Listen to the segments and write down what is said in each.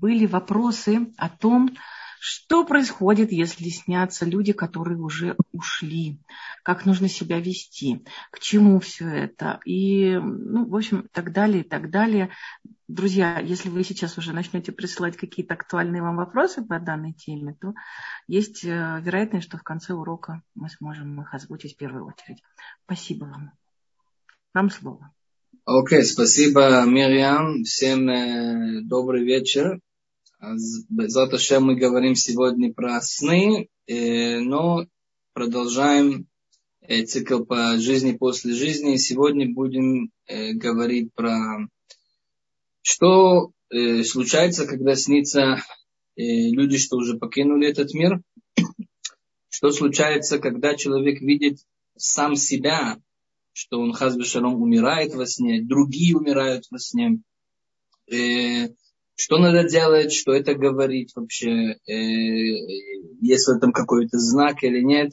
были вопросы о том, что происходит, если снятся люди, которые уже ушли, как нужно себя вести, к чему все это, и, ну, в общем, так далее, и так далее. Друзья, если вы сейчас уже начнете присылать какие-то актуальные вам вопросы по данной теме, то есть вероятность, что в конце урока мы сможем их озвучить в первую очередь. Спасибо вам. Вам слово. Окей, спасибо, Мирьям. Всем добрый вечер. Безат Ашем мы говорим сегодня про сны, но продолжаем цикл по жизни после жизни. Сегодня будем говорить про что случается, когда снится люди, что уже покинули этот мир. Что случается, когда человек видит сам себя, что он хас ве-шалом умирает во сне, другие умирают во сне. Что надо делать, что это говорит вообще, есть ли там какой-то знак или нет.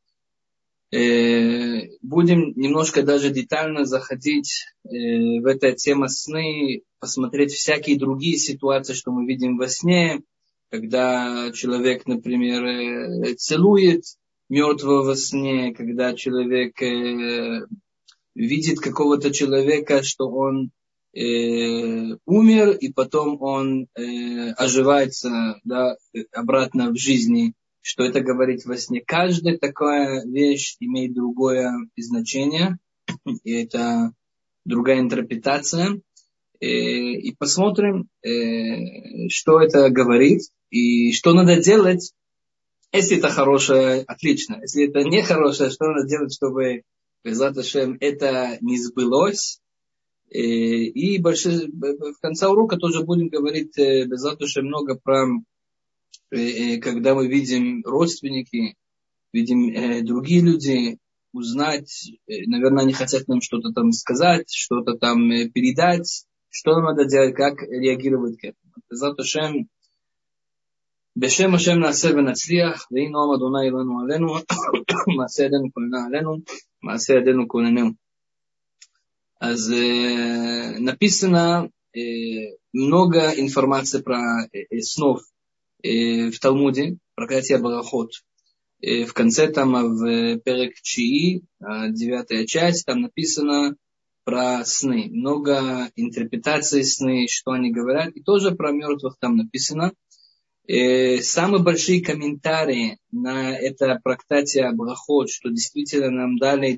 Будем немножко даже детально заходить в эту тему сны, посмотреть всякие другие ситуации, что мы видим во сне, когда человек, например, целует мертвого во сне, когда человек видит какого-то человека, что он умер, и потом он оживается, да, обратно в жизни, что это говорит во сне. Каждая такая вещь имеет другое значение, и это другая интерпретация. И посмотрим, что это говорит, и что надо делать. Если это хорошее, отлично. Если это не хорошее, что надо делать, чтобы Безат Ашем это не сбылось. И в конце урока тоже будем говорить Безат Ашем много про, когда мы видим родственники, видим другие люди, узнать, наверное, они хотят нам что-то там сказать, что-то там передать, что нам надо делать, как реагировать к этому. Безат Ашем, בשם השם נעשה ונצליח, ויהי נועם אדוני אלינו עלינו, מעשה ידינו כוננה עלינו, מעשה ידינו כוננהו. אז написано много информации про снов в Талмуде, проклятие Барахот. В конце там в Перек Чии, 9 часть, там написано про сны. Много интерпретаций сны, что они говорят. И тоже про мертвых там написано. Самые большие комментарии на это проклятие Барахот, что действительно нам дали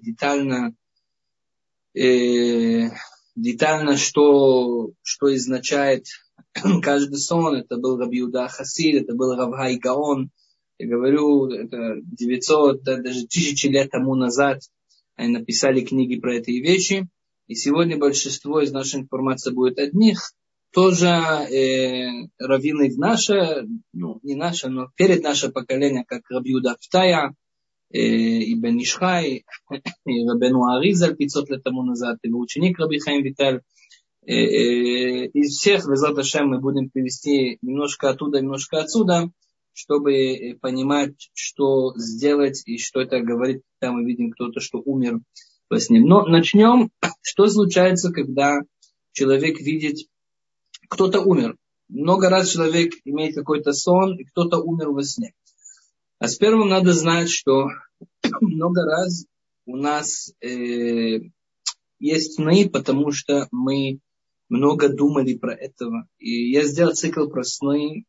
детально, что означает каждый сон. Это был Раби Юда Хасид, это был Рав Хай Гаон. Я говорю, это 900, даже 1000 лет тому назад они написали книги про эти вещи. И сегодня большинство из нашей информации будет от них. Тоже раввины в наше, ну не наше, но перед наше поколение, как Раби Юда Птая, и Бен Ишхай, и Рабену Аризаль 500 лет тому назад, и ученик Раби Хаим Виталь. Из всех, Безат Ашем, мы будем привести немножко оттуда, немножко отсюда, чтобы понимать, что сделать и что это говорит, когда мы видим кто-то, что умер во сне. Но начнем, что случается, когда человек видит, кто-то умер. Много раз человек имеет какой-то сон, и кто-то умер во сне. А с первым надо знать, что много раз у нас есть сны, потому что мы много думали про этого. И я сделал цикл про сны.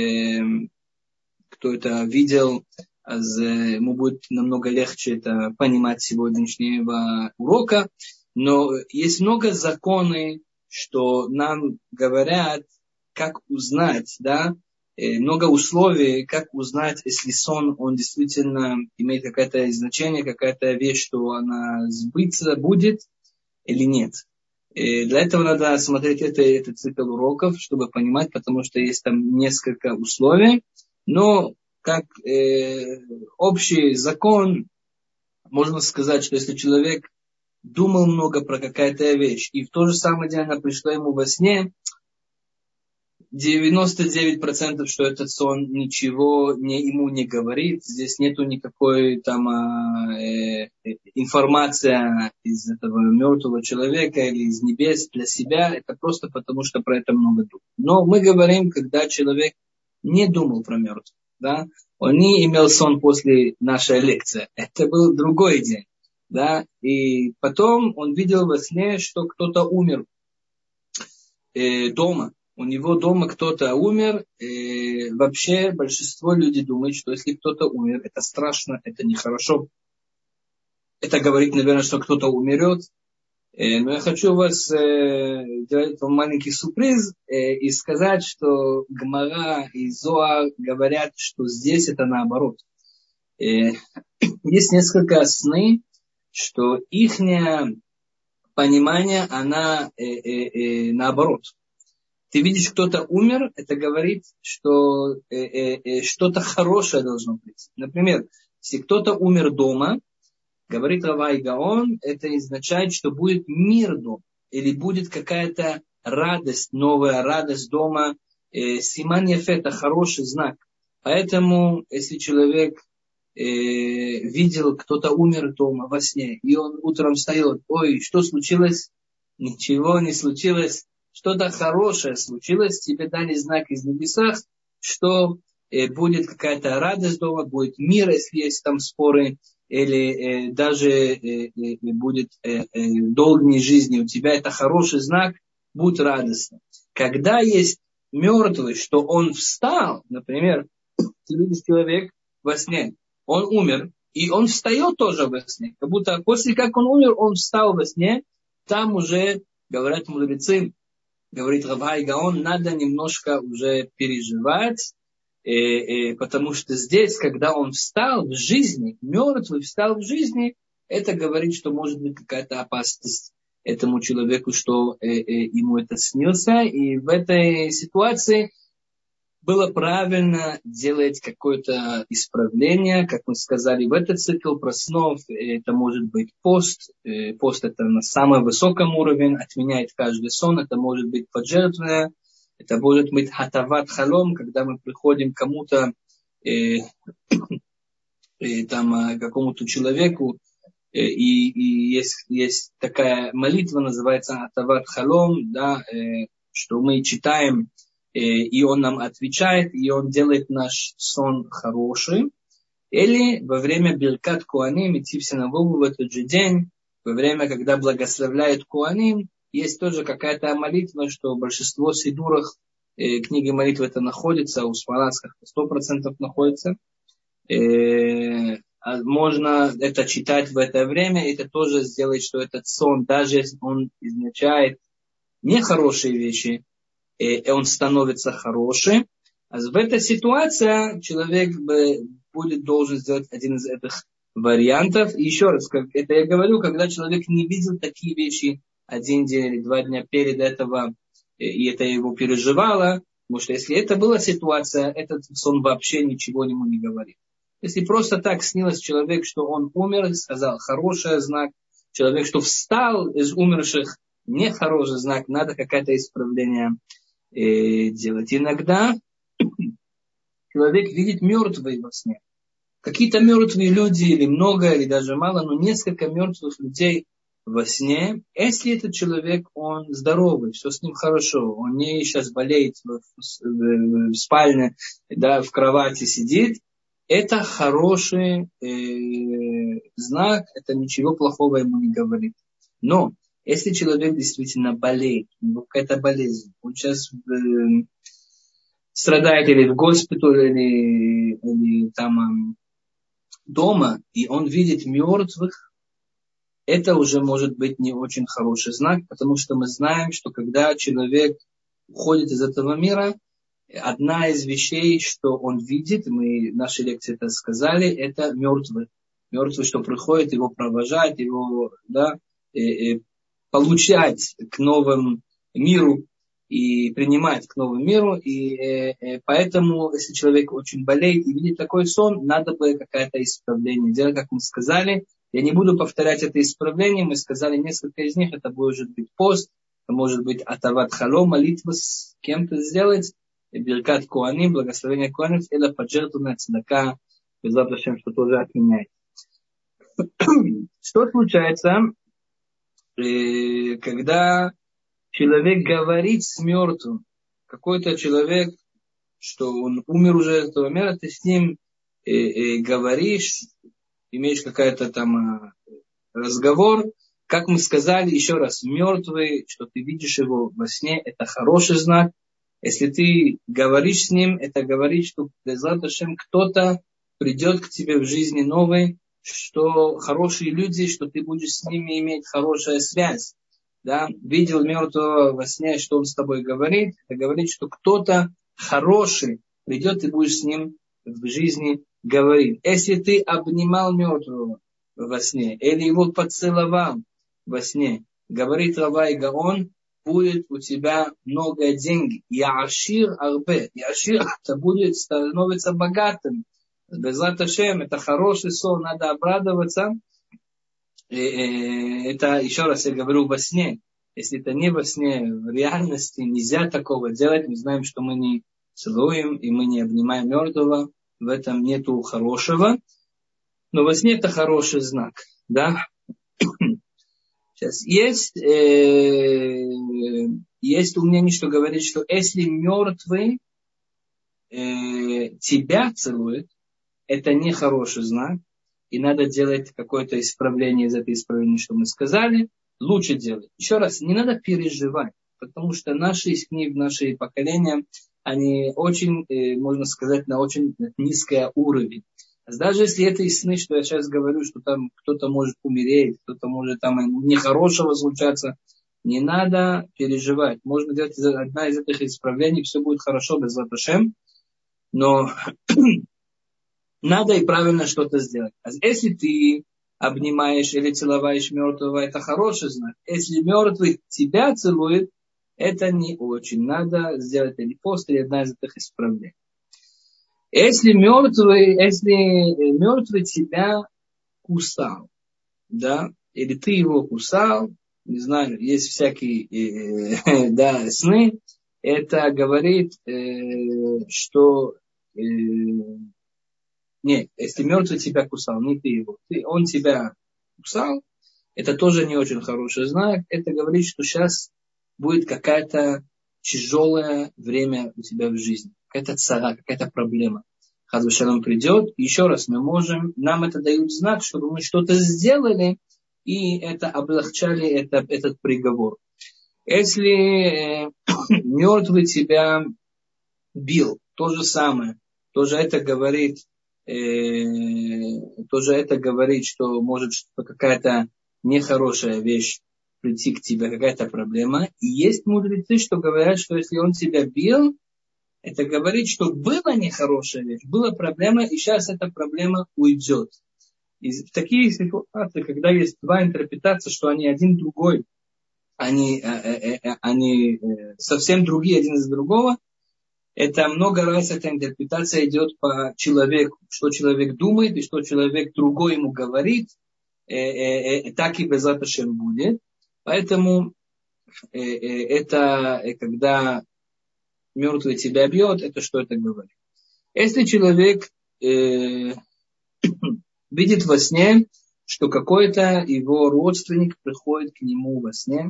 Кто это видел, ему будет намного легче это понимать сегодняшнего урока. Но есть много законов, что нам говорят, как узнать, да, много условий, как узнать, если сон, он действительно имеет какое-то значение, какая-то вещь, что она сбыться будет или нет. Для этого надо смотреть этот цикл уроков, чтобы понимать, потому что есть там несколько условий. Но как общий закон, можно сказать, что если человек думал много про какая-то вещь, и в то же самое день она пришла ему во сне, 99%, что этот сон ничего ему не говорит. Здесь нету никакой там информации из этого мертвого человека или из небес для себя. Это просто потому, что про это много думают. Но мы говорим, когда человек не думал про мертвых. Да? Он не имел сон после нашей лекции. Это был другой день. Да? И потом он видел во сне, что кто-то умер дома. У него дома кто-то умер. Вообще большинство людей думает, что если кто-то умер, это страшно, это нехорошо. Это говорит, наверное, что кто-то умрет. Но я хочу вас сделать вам маленький сюрприз и сказать, что Гмара и Зоар говорят, что здесь это наоборот. Есть несколько сны, что их понимание, она наоборот. Ты видишь, кто-то умер, это говорит, что что-то хорошее должно быть. Например, если кто-то умер дома, говорит Рав Гаон, это означает, что будет мир дома. Или будет какая-то радость, новая радость дома. Симан яфе – это хороший знак. Поэтому, если человек видел, кто-то умер дома во сне, и он утром встает, ой, что случилось? Ничего не случилось. Что-то хорошее случилось, тебе дали знак из небесах, что будет какая-то радость дома, будет мир, если есть там споры, или даже будет долгие жизни у тебя, это хороший знак, будь радостным. Когда есть мертвый, что он встал, например, ты видишь человек во сне, он умер, и он встает тоже во сне, как будто после как он умер, он встал во сне, там уже, говорят мудрецы, говорит Рав Гаон, надо немножко уже переживать, потому что здесь, когда он встал в жизни, мертвый встал в жизни, это говорит, что может быть какая-то опасность этому человеку, что ему это снился. И в этой ситуации было правильно делать какое-то исправление, как мы сказали, в этот цикл про снов, это может быть пост. Пост это на самом высоком уровне, отменяет каждый сон, это может быть пожертвование, это может быть хатават халом, когда мы приходим к кому-то, какому-то человеку, и есть такая молитва, называется хатават халом, да, что мы читаем, и он нам отвечает, и он делает наш сон хороший. Или во время Биркат Коаним, идти в синагогу в этот же день, во время, когда благословляют Коаним, есть тоже какая-то молитва, что большинство сидурах книги молитвы это находится, у спарадских 100% находится. Можно это читать в это время, и это тоже сделает, что этот сон, даже если он означает нехорошие вещи, и он становится хорошим. А в этой ситуации человек должен сделать один из этих вариантов. И еще раз, как это я говорю, когда человек не видел такие вещи один день или 2 дня перед этого, и это его переживало, потому что если это была ситуация, этот сон вообще ничего ему не говорит. Если просто так снилось человек, что он умер, сказал, хороший знак, человек, что встал из умерших, нехороший знак, надо какое-то исправление делать. Иногда человек видит мертвые во сне. Какие-то мертвые люди, или много, или даже мало, но несколько мертвых людей во сне. Если этот человек, он здоровый, все с ним хорошо, он не сейчас болеет в спальне, да, в кровати сидит, это хороший знак, это ничего плохого ему не говорит. Но если человек действительно болеет, у него какая-то болезнь, он сейчас страдает или в госпитале, или там дома, и он видит мертвых, это уже может быть не очень хороший знак, потому что мы знаем, что когда человек уходит из этого мира, одна из вещей, что он видит, мы в нашей лекции это сказали, это мертвый. Мертвый, что приходит, его провожать, его, да, получать к новому миру и принимать к новому миру. И поэтому, если человек очень болеет и видит такой сон, надо бы какое-то исправление делать, как мы сказали. Я не буду повторять это исправление, мы сказали несколько из них, это может быть пост, это может быть атават халом, молитва с кем-то сделать, Биркат Коаним, благословение Коаним, это поджертвованная цедака, безлад Ашем, что тоже отменяет. Что случается, когда человек говорит с мертвым? Какой-то человек, что он умер уже из этого мира, ты с ним говоришь, имеешь какой-то там разговор. Как мы сказали, еще раз, мертвый, что ты видишь его во сне, это хороший знак. Если ты говоришь с ним, это говорит, что безлад Ашем кто-то придет к тебе в жизни новой, что хорошие люди, что ты будешь с ними иметь хорошую связь. Да? Видел мертвого во сне, что он с тобой говорит, это говорит, что кто-то хороший придет, и будешь с ним в жизни говорить. Если ты обнимал мертвого во сне, или его поцеловал во сне, говорит Рава и Гаон, будет у тебя много денег. Яшир арбе. Яшир, это будет становиться богатым. Безлат Ашем, это хороший сон, надо обрадоваться. Это, еще раз я говорю, во сне. Если это не во сне, в реальности нельзя такого делать. Мы знаем, что мы не целуем и мы не обнимаем мертвого. В этом нету хорошего. Но во сне это хороший знак. Да? Сейчас есть мнение, что говорит, что если мертвый тебя целует, это не хороший знак, и надо делать какое-то исправление из этого исправления, что мы сказали, лучше делать. Еще раз, не надо переживать, потому что наши книги, наши поколения, они очень, можно сказать, на очень низкий уровень. Даже если это и сны, что я сейчас говорю, что там кто-то может умереть, кто-то может там нехорошего случаться, не надо переживать. Можно делать одна из этих исправлений, все будет хорошо, безлат Ашем, но надо и правильно что-то сделать. А если ты обнимаешь или целуешь мертвого, это хороший знак. Если мертвый тебя целует, это не очень. Надо сделать или после, одна из этих исправлений. Если мертвый тебя кусал, да, или ты его кусал, не знаю, есть всякие сны, это говорит, что нет, если мертвый тебя кусал, не ты его, он тебя кусал, это тоже не очень хороший знак. Это говорит, что сейчас будет какая-то тяжелое время у тебя в жизни, какая-то цара, какая-то проблема. Хаз вешалом придет, и еще раз нам это дают знак, чтобы мы что-то сделали, и это облегчали этот приговор. Если мертвый тебя бил, то же самое, тоже это говорит, что может какая-то нехорошая вещь прийти к тебе, какая-то проблема. И есть мудрецы, что говорят, что если он тебя бил, это говорит, что была нехорошая вещь, была проблема, и сейчас эта проблема уйдет. И в такие ситуации, когда есть два интерпретации, что они один другой, они совсем другие один из другого, это много раз эта интерпретация идет по человеку, что человек думает и что человек другой ему говорит, так и безлат Ашем будет. Поэтому это когда мертвый тебя бьет, это что это говорит. Если человек видит во сне, что какой-то его родственник приходит к нему во сне,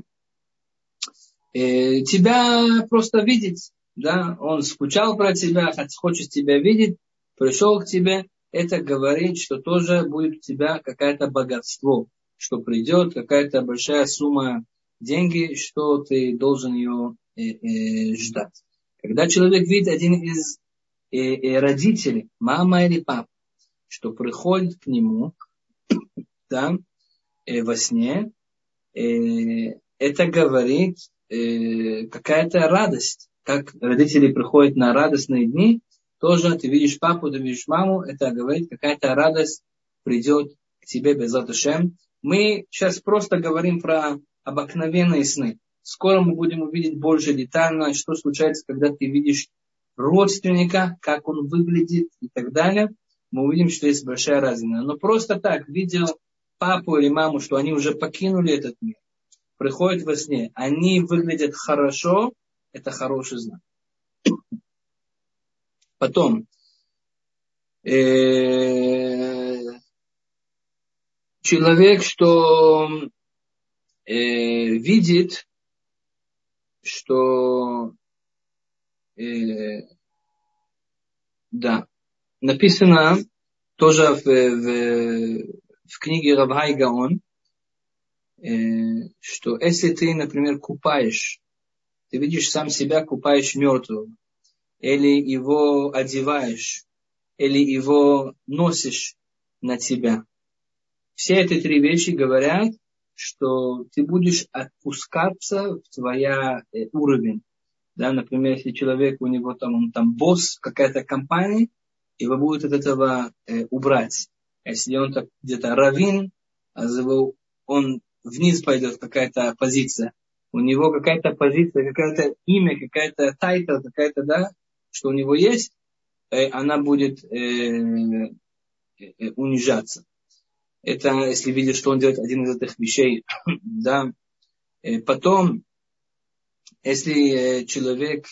тебя просто видеть, да, он скучал про тебя, хочет тебя видеть, пришел к тебе, это говорит, что тоже будет у тебя какое-то богатство, что придет какая-то большая сумма денег, что ты должен ее ждать. Когда человек видит один из родителей, мама или папа, что приходит к нему, да, во сне, это говорит какая-то радость. Как родители приходят на радостные дни, тоже ты видишь папу, ты видишь маму, это говорит, какая-то радость придет к тебе безлат Ашем. Мы сейчас просто говорим про обыкновенные сны. Скоро мы будем увидеть больше детально, что случается, когда ты видишь родственника, как он выглядит и так далее. Мы увидим, что есть большая разница. Но просто так, видел папу или маму, что они уже покинули этот мир, приходят во сне, они выглядят хорошо, это хороший знак. Потом, человек, что видит, что да, написано тоже в книге Рав Хай Гаон, что если ты, например, купаешь, ты видишь сам себя, купаешь мертвого, или его одеваешь, или его носишь на тебя. Все эти три вещи говорят, что ты будешь опускаться в твой уровень. Да, например, если человек, у него там, он там босс, какая-то компания, его будет от этого убрать. Если он так где-то раввин, он вниз пойдет, какая-то позиция. У него какая-то позиция, какое-то имя, какая-то тайтл, какая-то, да, что у него есть, она будет унижаться. Это если видишь, что он делает один из этих вещей. Да. Потом, если человек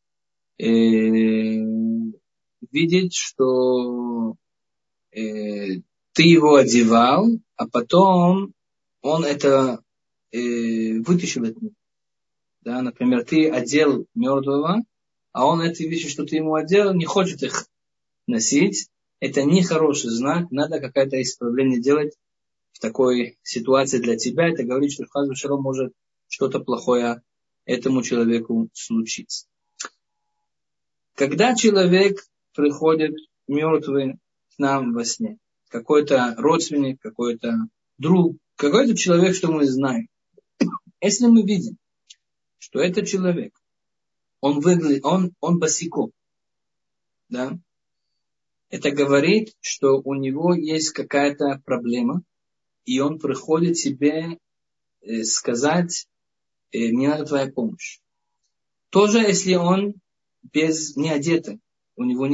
видит, что ты его одевал, а потом он это вытащил от него. Да, например, ты одел мертвого, а он эти вещи, что ты ему одел, не хочет их носить. Это не хороший знак, надо какое-то исправление делать в такой ситуации для тебя. Это говорит, что хас вешалом может что-то плохое этому человеку случиться. Когда человек приходит мертвый к нам во сне, какой-то родственник, какой-то друг, какой-то человек, что мы знаем, если мы видим, что этот человек, он выглядит, он босиком, да, это говорит, что у него есть какая-то проблема, и он приходит себе сказать, мне надо твоя помощь. Тоже, если он не одетый, у него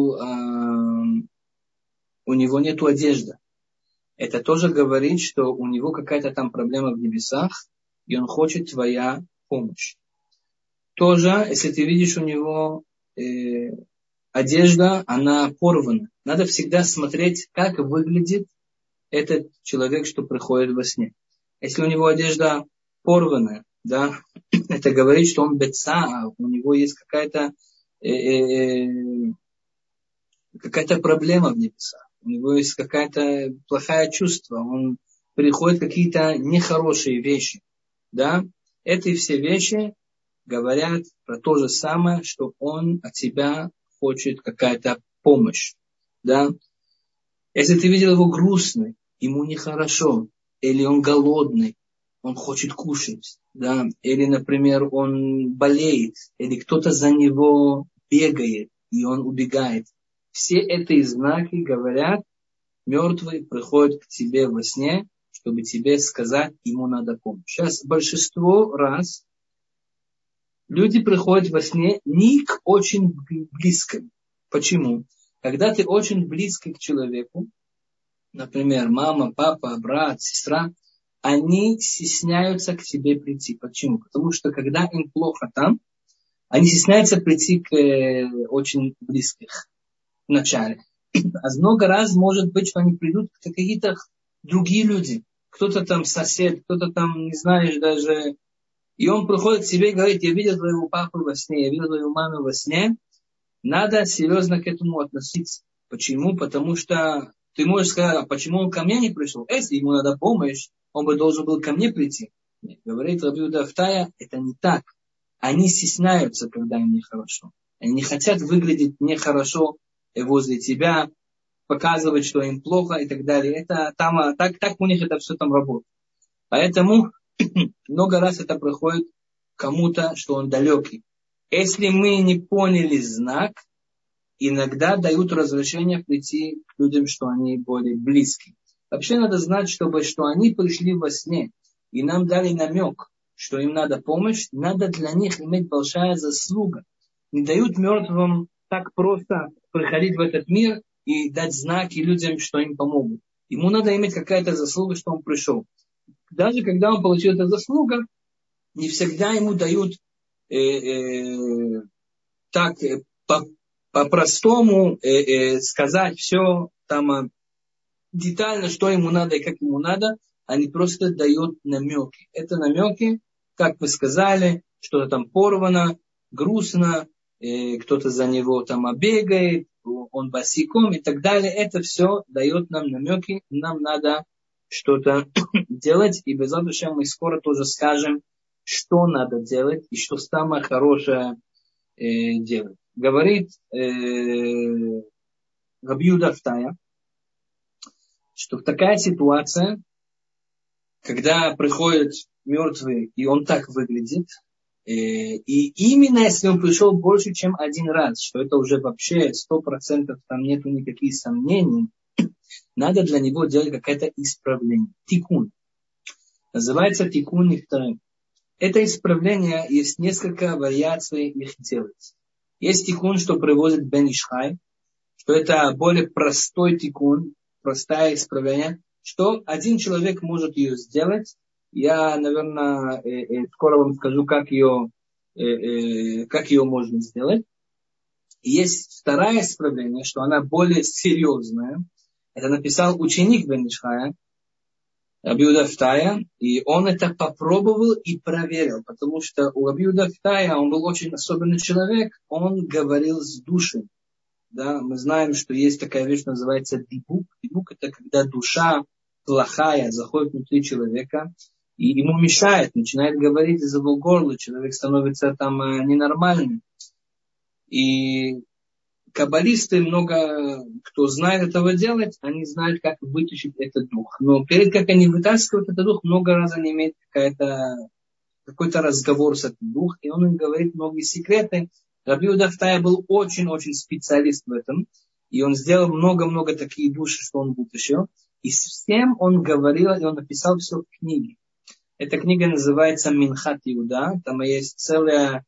нету одежды. Это тоже говорит, что у него какая-то там проблема в небесах, и он хочет твоя помощь. Тоже, если ты видишь у него одежда, она порвана. Надо всегда смотреть, как выглядит этот человек, что приходит во сне. Если у него одежда порванная, да, это говорит, что он беца, у него есть какая-то проблема в небесах. У него есть какая-то плохое чувство. Он приходит какие-то нехорошие вещи. Да? Эти все вещи говорят про то же самое, что он от тебя хочет какая-то помощь. Да? Если ты видел его грустный, ему нехорошо, или он голодный, он хочет кушать, да? Или, например, он болеет, или кто-то за него бегает, и он убегает. Все эти знаки говорят, мертвый приходит к тебе во сне, чтобы тебе сказать, ему надо помощь. Сейчас большинство раз люди приходят во сне не к очень близким. Почему? Когда ты очень близкий к человеку, например, мама, папа, брат, сестра, они стесняются к тебе прийти. Почему? Потому что когда им плохо там, они стесняются прийти к очень близких вначале. А много раз может быть, что они придут к какие-то другие люди. Кто-то там сосед, кто-то там, не знаешь даже. И он приходит к тебе и говорит, я видел твоего папу во сне, я видел твою маму во сне. Надо серьезно к этому относиться. Почему? Потому что ты можешь сказать, а почему он ко мне не пришел? Если ему надо помощь, он бы должен был ко мне прийти. Нет, говорит Раби Юда Автая, это не так. Они стесняются, когда им нехорошо. Они не хотят выглядеть нехорошо возле тебя, показывать, что им плохо и так далее. Это там, так у них это все там работает. Поэтому много раз это проходит кому-то, что он далекий. Если мы не поняли знак, иногда дают разрешение прийти к людям, что они более близкие. Вообще надо знать, что они пришли во сне и нам дали намек, что им надо помощь, надо для них иметь большая заслуга. Не дают мертвым так просто приходить в этот мир и дать знаки людям, что им помогут. Ему надо иметь какая-то заслуга, что он пришел. Даже когда он получил эту заслугу, не всегда ему дают так по-простому сказать все там детально, что ему надо и как ему надо, а не просто дает намеки. Это намеки, как вы сказали, что-то там порвано, грустно, кто-то за него там бегает, он босиком и так далее. Это все дает нам намеки, нам надо что-то делать, и без этого мы скоро тоже скажем, что надо делать и что самое хорошее делать. Говорит Раби Юда Автая, что такая ситуация, когда приходит мертвый, и он так выглядит, и именно если он пришел больше, чем один раз, что это уже вообще 100%, там нету никаких сомнений, надо для него делать какое-то исправление. Тикун. Называется тикун нихтарем. Это исправление, есть несколько вариаций их делать. Есть тикун, что приводит Бен Иш Хай, что это более простой тикун, простое исправление, что один человек может ее сделать. Я, наверное, скоро вам скажу, как ее можно сделать. Есть второе исправление, что она более серьезная. Это написал ученик Бен Иш Хая, Раби Юда Автая, и он это попробовал и проверил, потому что у Раби Юда Автая, он был очень особенный человек, он говорил с душой. Да, мы знаем, что есть такая вещь, называется дибук. Дибук — это когда душа плохая заходит внутри человека и ему мешает, начинает говорить из его горла, человек становится там ненормальным. И каббалисты, много кто знает этого делать, они знают, как вытащить этот дух. Но перед как они вытаскивают этот дух, много раз они имеют какой-то разговор с этим духом, и он им говорит многие секреты. Раби Юда Автая был очень-очень специалист в этом, и он сделал много-много таких душ, что он вытащил. И с всем он говорил, и он написал все в книге. Эта книга называется Минхат Иуда, там есть целая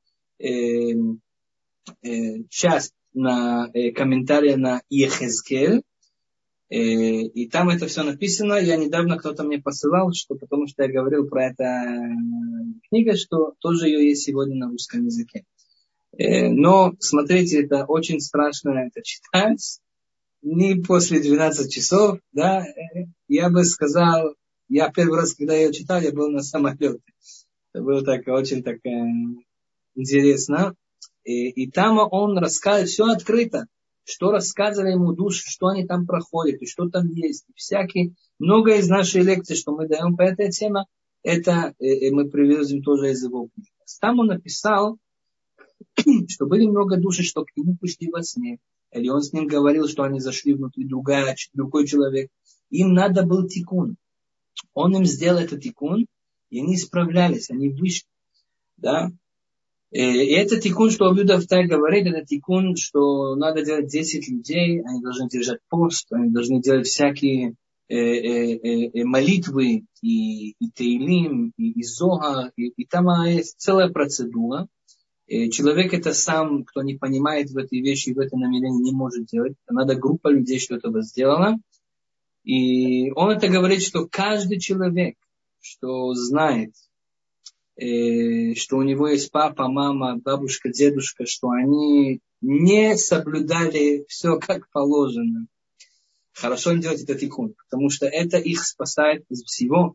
часть на комментарии на Йехезкель, и там это все написано. Я недавно кто-то мне посылал, потому что я говорил про эту книгу, что тоже ее есть сегодня на русском языке. Но, смотрите, это очень страшно это читать. Не после 12 часов, да. Я бы сказал, я первый раз, когда я ее читал, я был на самолете. Это было очень интересно. И там он рассказывает все открыто, что рассказывали ему души, что они там проходят, и что там есть. И много из нашей лекций, что мы даем по этой теме, это мы привезем тоже из его книги. Там он написал, что были много души, что к нему пришли во сне. Или он с ним говорил, что они зашли внутри другой человек. Им надо был тикун. Он им сделал этот тикун, и они справлялись, они вышли. Да? И это тикун, что Раби Юда Автая говорит, это тикун, что надо делать 10 людей, они должны держать пост, они должны делать всякие молитвы, и теилим, и зога, и там есть целая процедура. Человек это сам, кто не понимает в этой вещи и в этом намерении, не может делать. Надо группа людей, что этого сделала. И он это говорит, что каждый человек, что знает, что у него есть папа, мама, бабушка, дедушка, что они не соблюдали все как положено. Хорошо им делать этот тикун, потому что это их спасает из всего.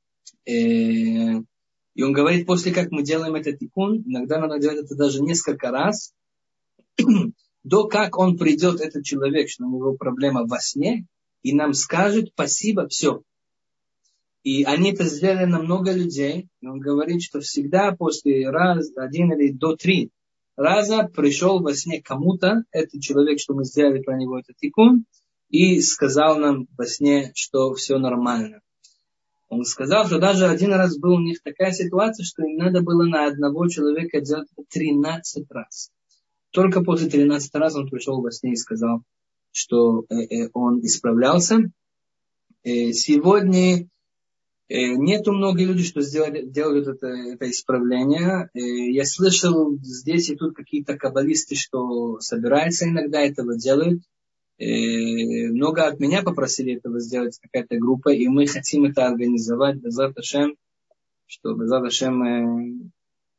И он говорит, после как мы делаем этот тикун, иногда надо делать это даже несколько раз, до как он придет, этот человек, что у него проблема во сне, и нам скажет спасибо, все. И они это сделали на много людей. И он говорит, что всегда после один или до 3 раза пришел во сне кому-то, этот человек, что мы сделали про него этот тикун, и сказал нам во сне, что все нормально. Он сказал, что даже один раз был у них такая ситуация, что им надо было на одного человека делать 13 раз. Только после 13 раз он пришел во сне и сказал, что он исправлялся. Сегодня нету много людей, что делают это исправление. Я слышал здесь и тут какие-то каббалисты, что собираются иногда этого делают. Много от меня попросили этого сделать, какая-то группа, и мы хотим это организовать, Безат Ашем, что Безат Ашем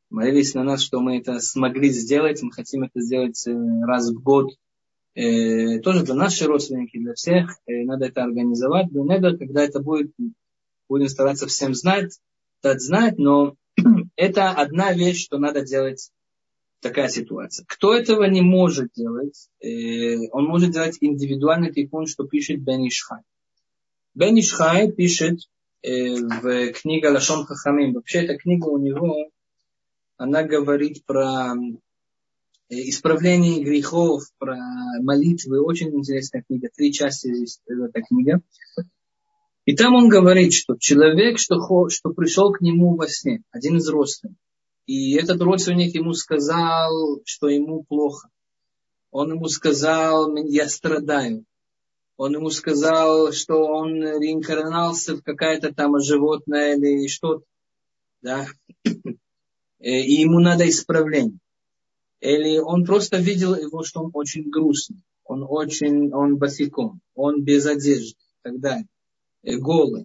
молились на нас, что мы это смогли сделать. Мы хотим это сделать раз в год. Тоже для наших родственников, для всех. Надо это организовать. Надо, когда это будет, будем стараться всем дать знать, но это одна вещь, что надо делать. Такая ситуация. Кто этого не может делать, он может делать индивидуальный тикун, что пишет Бен Иш Хай. Бен Иш Хай пишет в книге Лашон Хахамим. Вообще эта книга у него, она говорит про исправление грехов, про молитвы. Очень интересная книга. 3 части здесь эта книга. И там он говорит, что человек, что пришел к нему во сне, один из родственников, и этот родственник ему сказал, что ему плохо. Он ему сказал, я страдаю. Он ему сказал, что он реинкарнался в какое-то там животное или что-то. Да? И ему надо исправление. Или он просто видел его, что он очень грустный. Он босиком. Он без одежды и так далее. Голый.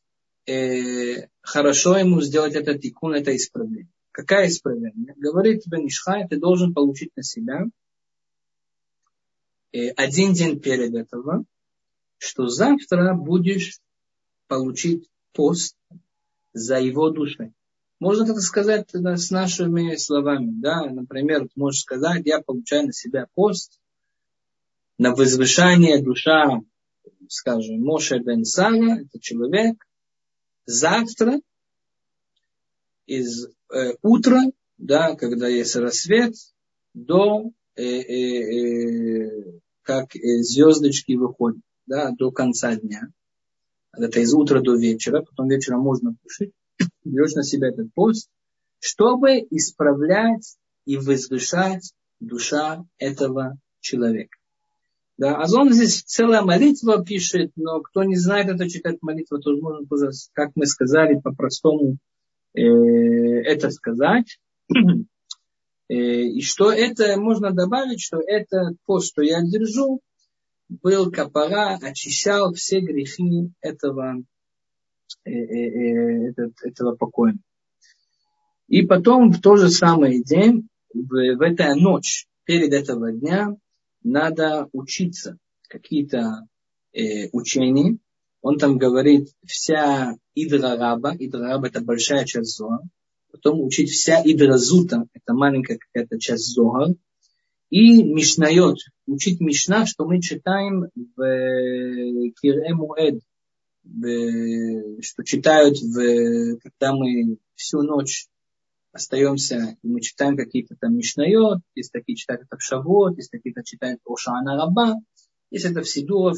Хорошо ему сделать этот тикун, это исправление. Какое исправление? Говорит Бен Иш Хай, ты должен получить на себя один день перед этого, что завтра будешь получить пост за его душой. Можно это сказать с нашими словами. Да? Например, ты можешь сказать, я получаю на себя пост на возвышение душа, скажем, Моше бен Сара, это человек, завтра из утра, да, когда есть рассвет, до как звездочки выходят, да, до конца дня. Это из утра до вечера, потом вечером можно кушать. Берешь на себя этот пост, чтобы исправлять и возвышать душа этого человека. Да, а он здесь целая молитва пишет, но кто не знает это читать молитву, то можно, как мы сказали, по-простому это сказать. И что это, можно добавить, что это пост, что я держу, был капара, очищал все грехи этого покойного. И потом в тот же самый день, в эту ночь, перед этого дня, надо учиться какие-то учения. Он там говорит, вся Идра Раба это большая часть Зоар. Потом учить вся Идра Зута, это маленькая какая-то часть Зоар. И Мишнайот, учить Мишна, что мы читаем в Кирэ Муэд, что читают, когда мы всю ночь остаемся, и мы читаем какие-то там Мишнайот, есть такие читают это в Шавуот, есть такие читают Ошана Раба, есть это в Сидуров,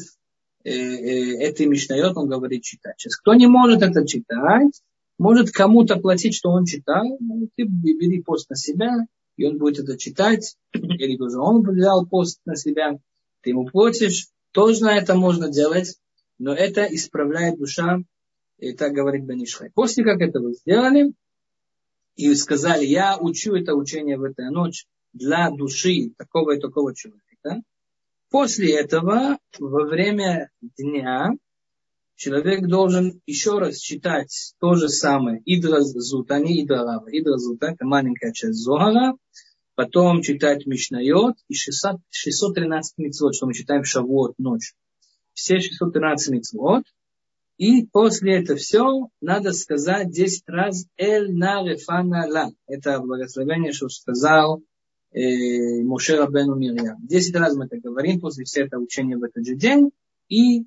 это Мишнайот, он говорит читать. Сейчас, кто не может это читать, может кому-то платить, что он читает, ты бери пост на себя, и он будет это читать, или тоже он взял пост на себя, ты ему платишь, тоже это можно делать, но это исправляет душа, и так говорит Бен Иш Хай. После как это вы сделали, и сказали, я учу это учение в эту ночь для души такого и такого человека. После этого, во время дня, человек должен еще раз читать то же самое. Идра Зута, не Идра Раба. Идра Зута, это маленькая часть Зоара. Потом читать Мишнайот и 613 мицвот, что мы читаем в Шавуот ночью. Все 613 мицвот. И после этого все надо сказать 10 раз Эль на рефана ла. Это благословение, что сказал Моше Рабейну Мирьям. 10 раз мы это говорим после всего этого учения в этот же день. И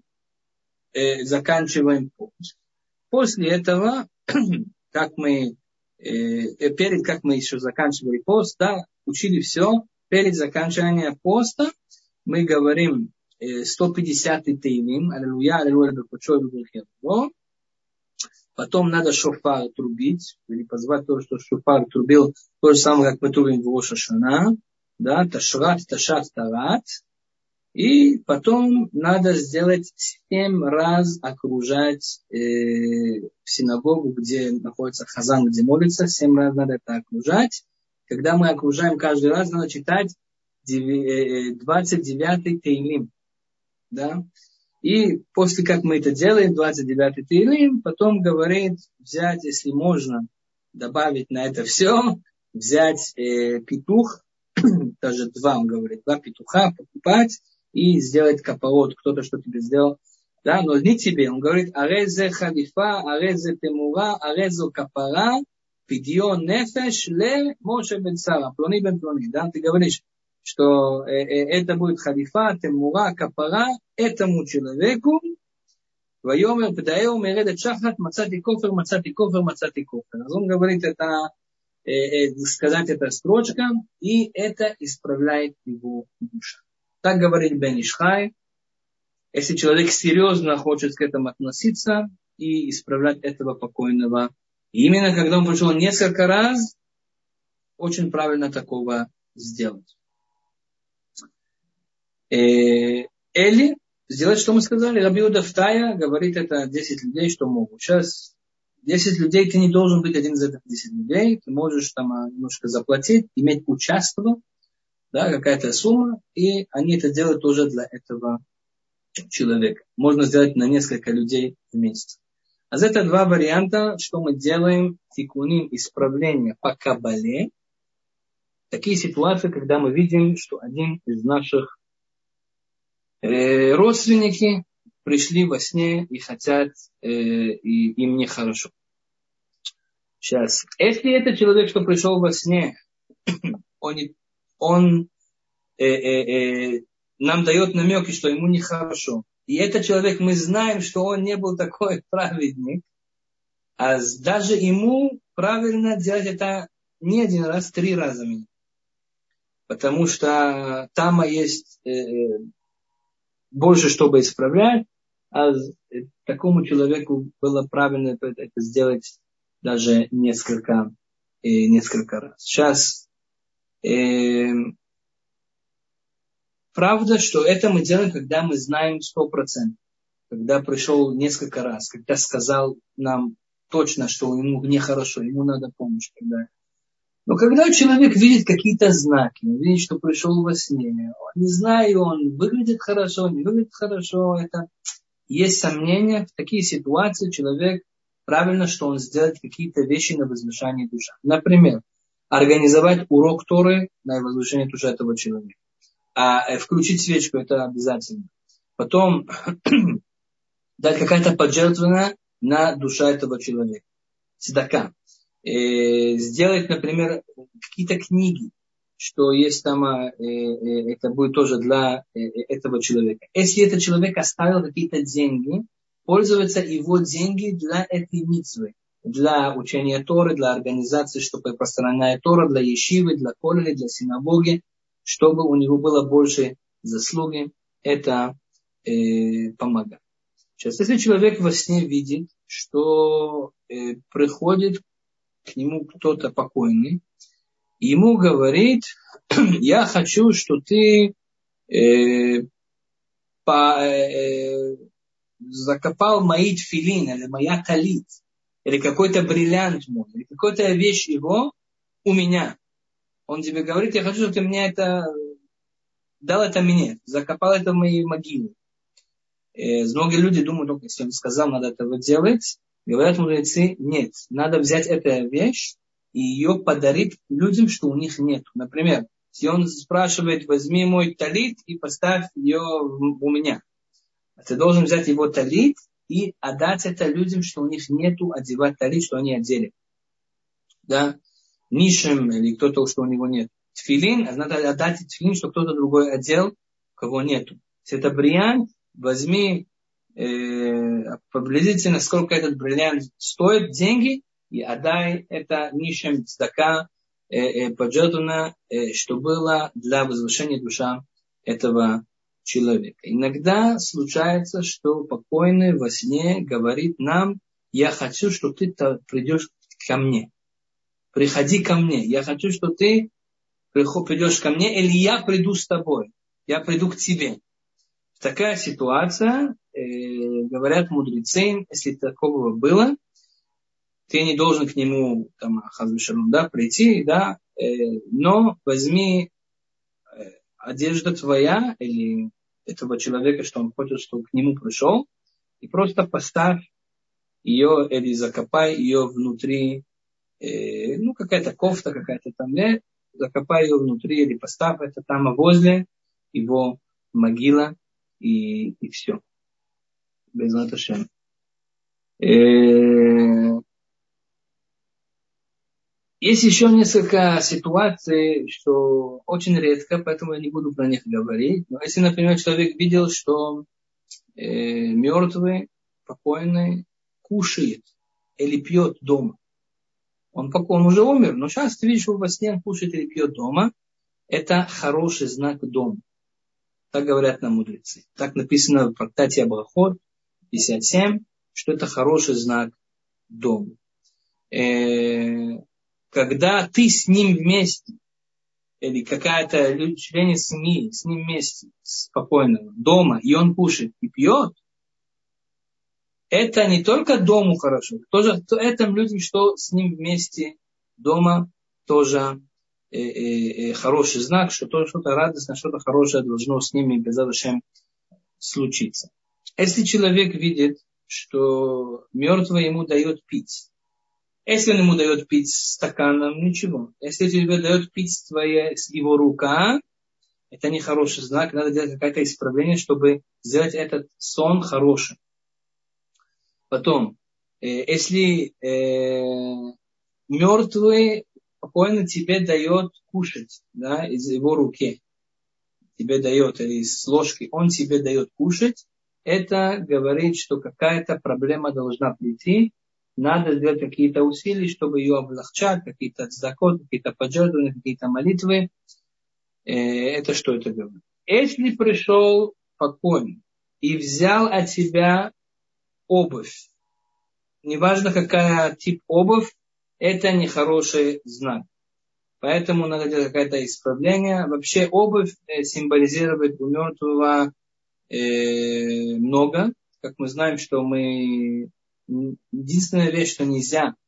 заканчиваем пост. После этого, как мы еще заканчивали пост, да, учили все, перед заканчиванием поста мы говорим 150-й Теилим, аллилуйя, аллилуйя, бекучой, бекучой. Потом надо шофар трубить, или позвать то, что шофар трубил, то же самое, как мы трубим в Рош ха-Шана, да, ташрат, ташат, тарат. И потом надо сделать 7 раз окружать синагогу, где находится хазан, где молится, 7 раз надо это окружать. Когда мы окружаем каждый раз, надо читать 29-й Теилим. Да? И после как мы это делаем, 29-й Теилим, потом говорит, взять, если можно, добавить на это все, взять петух, даже два, он говорит, два петуха покупать и сделать капорот, кто-то что тебе сделал, да, но не тебе, он говорит, арезе халифа, арезе темура, арезу капара, пидьон нефеш ле Моше бен Сара, плони бен плони, да, ты говоришь, что это будет халифа, темура, капара, этому человеку, ויאמר פדאהו מרדת שחת, מצאתי כופר, מצאתי כופר, מצאתי כופר. אז он говорит, это сказать эта строчка, и это исправляет его душу. Так говорит Бен Иш Хай. Если человек серьезно хочет к этому относиться и исправлять этого покойного, и именно когда он пришел несколько раз, очень правильно такого сделать. Или сделать, что мы сказали. Раби Иуда Втая говорит, это 10 людей, что могут. Сейчас 10 людей, ты не должен быть один из этих 10 людей. Ты можешь там немножко заплатить, иметь участво, да, какая-то сумма, и они это делают тоже для этого человека. Можно сделать на несколько людей вместе. А это два варианта, что мы делаем тикуним, исправления по кабале. Такие ситуации, когда мы видим, что один из наших родственники пришли во сне и хотят, и им нехорошо. Сейчас, если это человек, что пришел во сне, он нам дает намеки, что ему нехорошо. И этот человек, мы знаем, что он не был такой праведник, а даже ему правильно делать это не один раз, 3 раза минимум. Потому что там есть больше, чтобы исправлять, а такому человеку было правильно это сделать даже несколько раз. Сейчас правда, что это мы делаем, когда мы знаем 100%. Когда пришел несколько раз, когда сказал нам точно, что ему нехорошо, ему надо помощь. Но когда человек видит какие-то знаки, он видит, что пришел во сне, не знаю, он выглядит хорошо, не выглядит хорошо, это есть сомнения. В такие ситуации человек правильно, что он сделает какие-то вещи на возвышение души. Например, организовать урок Торы на возвышение души этого человека. А включить свечку, это обязательно. Потом дать какая-то пожертвование на душа этого человека. Цедака. Сделать, например, какие-то книги, что есть там, это будет тоже для этого человека. Если этот человек оставил какие-то деньги, пользоваться его деньги для этой мицвы, для учения Торы, для организации, чтобы распространять Тора, для ешивы, для колледжа, для синагоги, чтобы у него было больше заслуги, это помогает. Сейчас, если человек во сне видит, что приходит к нему кто-то покойный, и ему говорит, я хочу, что ты закопал мои тфилин, или моя талит, или какой-то бриллиант мой, или какая-то вещь его у меня. Он тебе говорит, я хочу, чтобы ты мне это дал это мне, закопал это в моей могиле. Многие люди думают, если он сказал, надо этого делать. Говорят мудрецы, нет, надо взять эту вещь и ее подарить людям, что у них нет. Например, если он спрашивает, возьми мой талит и поставь ее у меня. Ты должен взять его талит и отдать это людям, что у них нету одевать талит, что они одели. Да? Нишем или кто-то, что у него нет. Тфилин, надо отдать тфилин, что кто-то другой одел, кого нету. Если это бриллиант, возьми приблизительно, сколько этот бриллиант стоит, деньги, и отдай это нишем цдака, пожертвовано, что было для возвышения душа этого человека. Иногда случается, что покойный во сне говорит нам, я хочу, что ты придешь ко мне. Приходи ко мне. Я хочу, что ты придешь ко мне, или я приду с тобой. Я приду к тебе. Такая ситуация, говорят мудрецы, если такого было, ты не должен к нему там, да, прийти, да, но возьми одежду твоя или этого человека, что он хочет, чтобы к нему пришел, и просто поставь ее или закопай ее внутри какая-то кофта, какая-то там, закопай ее внутри или поставь это там возле его могила и все. Без отношения. Есть еще несколько ситуаций, что очень редко, поэтому я не буду про них говорить. Но если, например, человек видел, что мертвый, покойный, кушает или пьет дома. Он уже умер, но сейчас ты видишь, что во сне он кушает или пьет дома. Это хороший знак дома. Так говорят нам мудрецы. Так написано в трактате Брахот 57, что это хороший знак дома. Когда ты с ним вместе, или какая-то член семьи с ним вместе, спокойно, дома, и он кушает и пьет, это не только дому хорошо, тоже этим людям, что с ним вместе дома, тоже хороший знак, что тоже что-то радостное, что-то хорошее должно с ними без зачем случиться. Если человек видит, что мертвый ему дает пить, если он ему дает пить стаканом, ничего. Если тебе дает пить с его рука, это не хороший знак, надо делать какое-то исправление, чтобы сделать этот сон хорошим. Потом, если мертвый спокойно тебе дает кушать, да, из его руки, тебе дает, или с ложки, он тебе дает кушать, это говорит, что какая-то проблема должна прийти, надо сделать какие-то усилия, чтобы ее облегчать, какие-то цдакот, какие-то пожертвования, какие-то молитвы. Это что это говорит? Если пришел покойник и взял от тебя обувь, неважно какая тип обувь, это нехороший знак. Поэтому надо делать какое-то исправление. Вообще обувь символизирует у мертвого много. Как мы знаем, что единственная вещь, что нельзя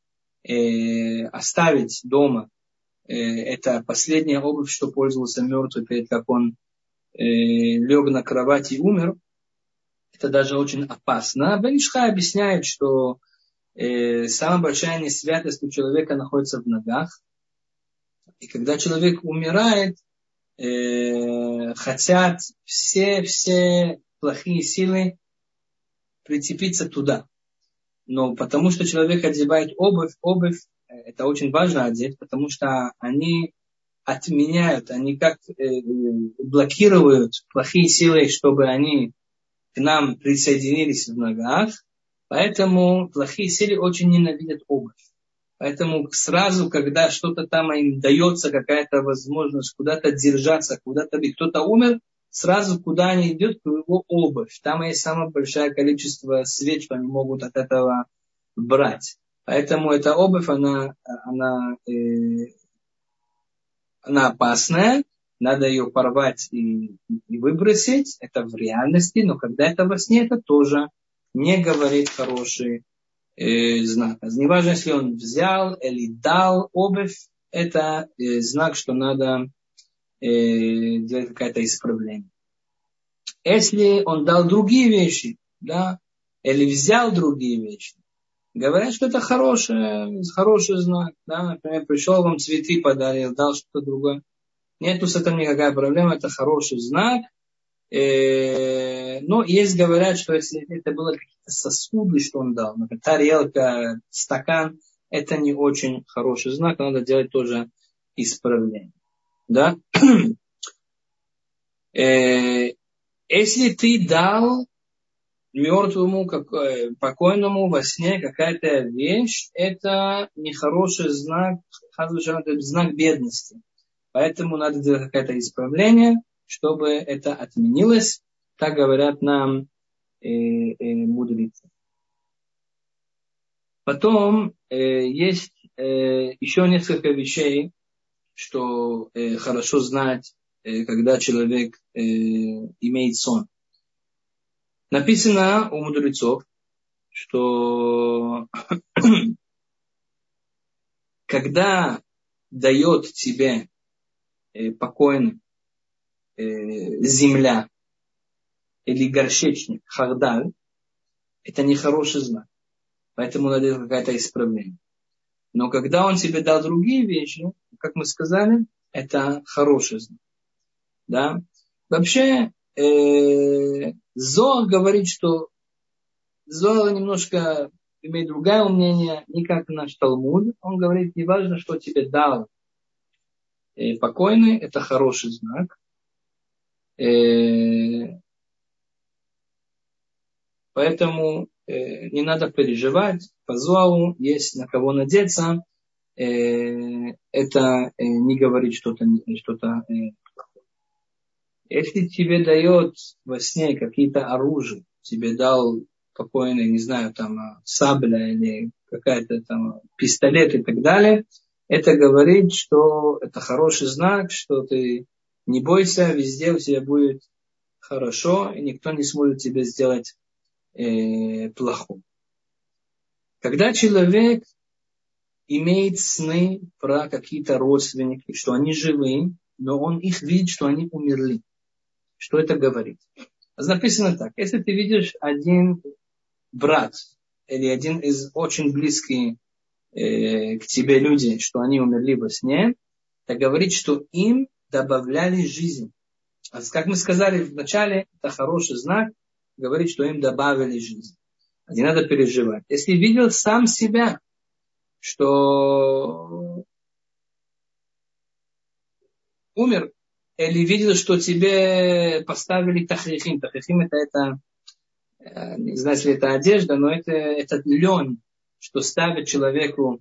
оставить дома, это последняя обувь, что пользовался мертвый перед как он лег на кровать и умер. Это даже очень опасно. Бен Иш Хай объясняет, что самая большая несвятость у человека находится в ногах. И когда человек умирает, хотят все плохие силы прицепиться туда. Но потому что человек одевает обувь, это очень важно одеть, потому что они отменяют, они как блокируют плохие силы, чтобы они к нам присоединились в ногах. Поэтому плохие силы очень ненавидят обувь. Поэтому сразу, когда что-то там им дается, какая-то возможность куда-то держаться, куда-то кто-то умер, сразу куда они идут, к его обувь. Там есть самое большое количество свеч, что они могут от этого брать. Поэтому эта обувь, она опасная. Надо ее порвать и выбросить. Это в реальности, но когда это во сне, это тоже не говорит хороший знак. Неважно, если он взял или дал обувь, это знак, что надо делать какое-то исправление. Если он дал другие вещи, да, или взял другие вещи, говорят, что это хороший знак. Да? Например, пришел вам цветы подарил, дал что-то другое. Нету с этим никакая проблема, это хороший знак. Но есть говорят, что если это было какие-то сосуды, что он дал, например, тарелка, стакан, это не очень хороший знак, надо делать тоже исправление. Да? Если ты дал мертвому, покойному во сне какая-то вещь, это нехороший знак, это знак бедности. Поэтому надо делать какое-то исправление, чтобы это отменилось. Так говорят нам мудрецы. Потом есть еще несколько вещей, что хорошо знать, когда человек имеет сон. Написано у мудрецов, что когда дает тебе покойный земля или горшечник, хардаль, это не хороший знак. Поэтому надо какое-то исправление. Но когда он тебе дал другие вещи, как мы сказали, это хороший знак. Да? Вообще, Зоар говорит, что Зоар немножко имеет другое мнение, не как наш Талмуд. Он говорит, не важно, что тебе дал покойный, это хороший знак. Поэтому не надо переживать. По Зоару есть на кого надеяться. Это не говорит что-то плохое. Если тебе дает во сне какие-то оружия, тебе дал покойный, не знаю, там сабля или какая-то там пистолет и так далее, это говорит, что это хороший знак, что ты не бойся, везде у тебя будет хорошо, и никто не сможет тебе сделать плохо. Когда человек имеет сны про какие-то родственники, что они живы, но он их видит, что они умерли. Что это говорит? Написано так. Если ты видишь один брат или один из очень близких к тебе людей, что они умерли во сне, это говорит, что им добавляли жизнь. А как мы сказали в начале, это хороший знак, говорит, что им добавили жизнь. Не надо переживать. Если видел сам себя, что умер, или видел, что тебе поставили тахрихим. Тахрихим это не знаю, если это одежда, но это лен, что ставит человеку,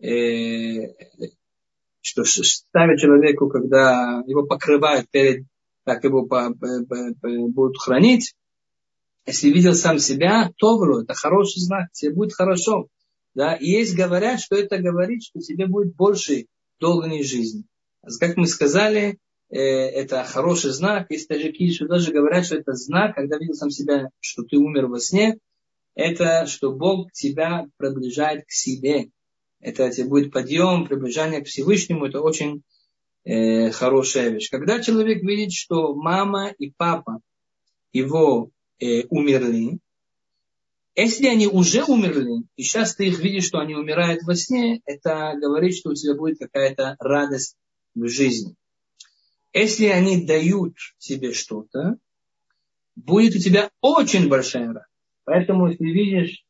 когда его покрывают перед, как его будут хранить. Если видел сам себя, то это хороший знак, тебе будет хорошо. Да? И есть говорят, что это говорит, что тебе будет больше долгой жизни. Как мы сказали, это хороший знак. Есть таджики, что даже говорят, что это знак, когда видел сам себя, что ты умер во сне, это что Бог тебя приближает к себе. Это тебе будет подъем, приближение к Всевышнему. Это очень хорошая вещь. Когда человек видит, что мама и папа его умерли, если они уже умерли, и сейчас ты их видишь, что они умирают во сне, это говорит, что у тебя будет какая-то радость в жизни. Если они дают тебе что-то, будет у тебя очень большая радость. Поэтому, если видишь,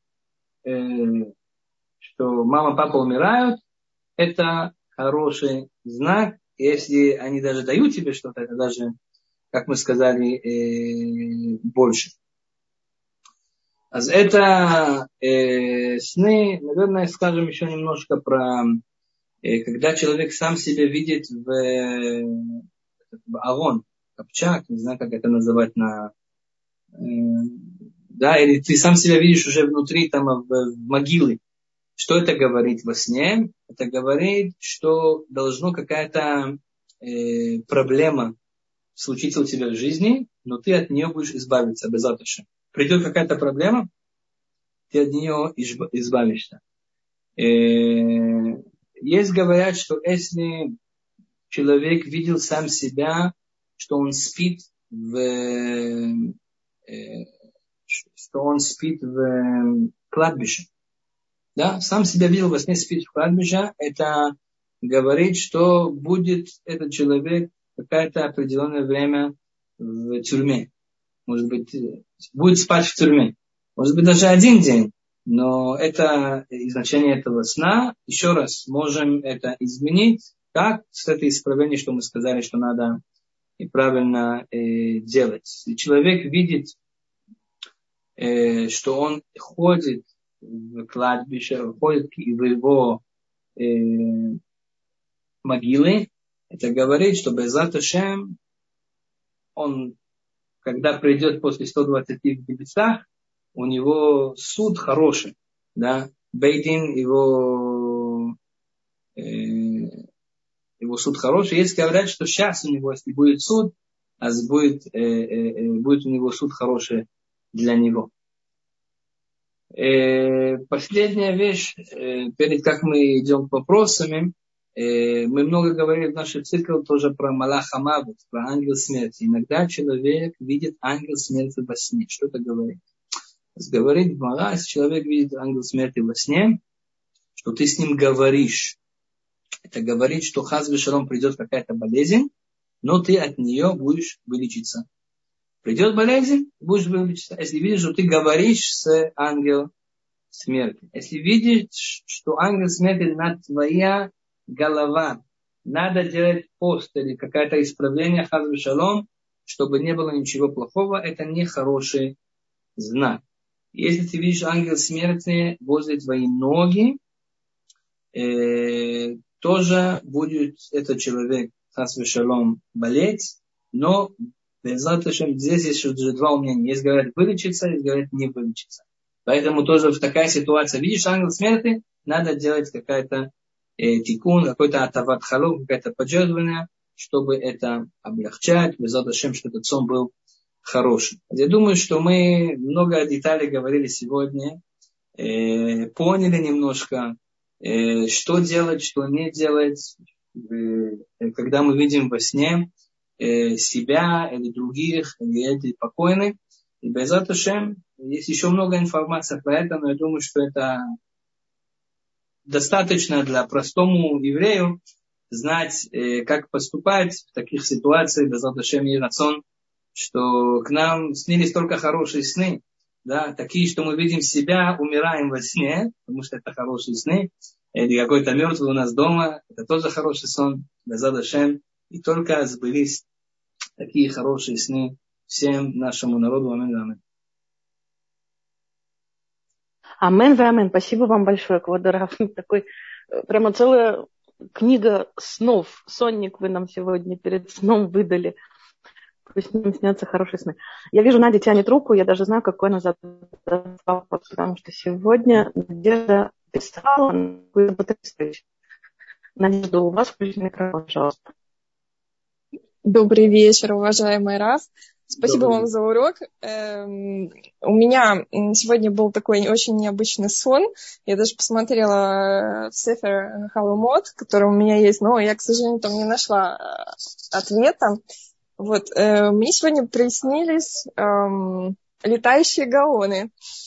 что мама, папа умирают, это хороший знак. Если они даже дают тебе что-то, это даже, как мы сказали, больше. Это сны, наверное, скажем еще немножко про, когда человек сам себя видит в арон, ковчег, не знаю, как это называть да, или ты сам себя видишь уже внутри там в могилы. Что это говорит во сне? Это говорит, что должно какая-то проблема случиться у тебя в жизни, но ты от нее будешь избавиться обязательно. Придет какая-то проблема, ты от нее избавишься. Есть говорят, что если человек видел сам себя, что он спит в кладбище, да, сам себя видел во сне спит в кладбище, это говорит, что будет этот человек какое-то определенное время в тюрьме. Может быть, будет спать в тюрьме. Может быть, даже один день. Но это значение этого сна. Еще раз, можем это изменить. Как с этой исправлением, что мы сказали, что надо и правильно делать. И человек видит, что он ходит в кладбище, ходит в его могилы. Это говорит, что Бе'эзрат Ашем, он, когда придет после 120 в небесах, у него суд хороший, да, Бейдин, его суд хороший. Есть говорят, что сейчас у него, если будет суд, будет у него суд хороший для него. Последняя вещь, перед как мы идем к вопросам, мы много говорили в нашем цикле тоже про Малаха Мавут, про ангел смерти. Иногда человек видит ангел смерти во сне. Что это говорит? Говорит Гмара, если человек видит ангел смерти во сне, что ты с ним говоришь. Это говорит, что хас вешалом придет какая-то болезнь, но ты от нее будешь вылечиться. Придет болезнь, будешь вылечиться. Если видишь, что ты говоришь с ангелом смерти. Если видишь, что ангел смерти над твоя голова, надо делать пост или какое-то исправление хас вешалом, чтобы не было ничего плохого, это не хороший знак. Если ты видишь ангел смерти возле твоей ноги, тоже будет этот человек хас вешалом болеть, но здесь есть уже два мнения. Есть говорят вылечиться, есть говорят не вылечиться. Поэтому тоже в такая ситуация, видишь ангел смерти, надо делать какая-то тикун, какой-то атават халу, какое-то поджертвование, чтобы это облегчать, что этот сон был хороший. Я думаю, что мы много деталей говорили сегодня, поняли немножко, что делать, что не делать, когда мы видим во сне себя или других, или эти покойные. И Бе'эзрат Ашем, есть еще много информации про это, но я думаю, что это достаточно для простому еврею знать, как поступать в таких ситуациях. Бе'эзрат Ашем и рацион, что к нам снились только хорошие сны, да, такие, что мы видим себя, умираем во сне, потому что это хорошие сны, или какой-то мертвый у нас дома, это тоже хороший сон, Бе'эзрат Ашем, и только сбылись такие хорошие сны всем нашему народу. Амин, амин. Амен, амен. Спасибо вам большое, Квод Рав. Такой прямо целая книга снов. Сонник вы нам сегодня перед сном выдали. Пусть нам снятся хорошие сны. Я вижу, Надя тянет руку, я даже знаю, какой она задает вопрос, потому что сегодня Надежда писала какую-то потрясающую. Надежда, у вас включен микрофон, пожалуйста. Добрый вечер, уважаемый Рав. Спасибо вам за урок. У меня сегодня был такой очень необычный сон. Я даже посмотрела Сефер Халумот, который у меня есть, но я, к сожалению, там не нашла ответа. Вот. Мне сегодня приснились летающие гаоны.